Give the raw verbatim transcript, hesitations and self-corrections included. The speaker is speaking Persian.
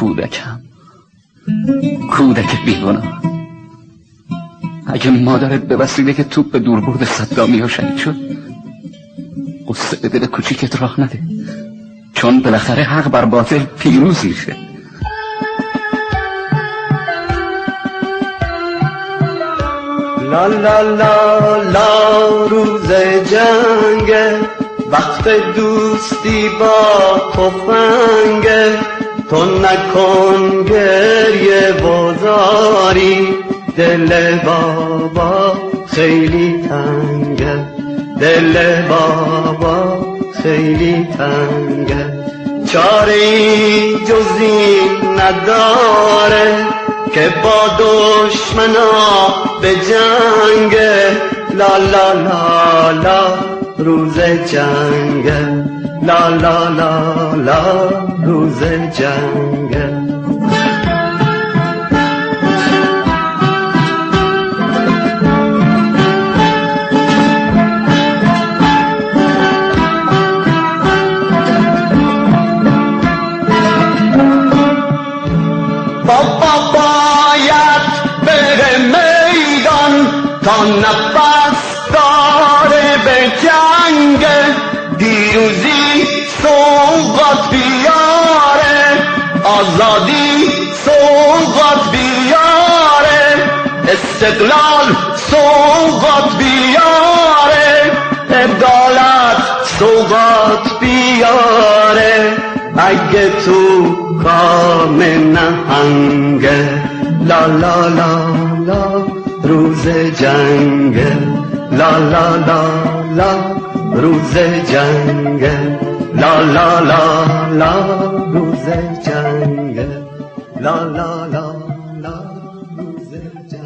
کودکم، کودک بیگناه. اگه مادرت به وسیله که توپ به دوربرد صدامی ها شهید شد، قصه به دل کوچیکت راه نده، چون بالاخره حق بر باطل پیروز میشه. لا لا لا لا روز جنگ، وقت دوستی با تفنگ، تو نکن گریه بازاری، دل بابا خیلی تنگه، دل بابا خیلی تنگه. چاری جز این نداره که با دشمنا به جنگ. لا لا لا لا روز جنگ، لا لا لا لا روز جنگ. بابا باید بره میدان تا نفس داره به جنگ، دیروزی سوقات بیاره، آزادی سوقات بیاره، استقلال سوقات بیاره، عدالت سوقات بیاره. اگه تو کام نهنگه، لا لا لا لا روز جنگه، لا لا لا لا روز جنگه، لا لا لا لا روز جنگه، لا لا لا لا روز جنگه.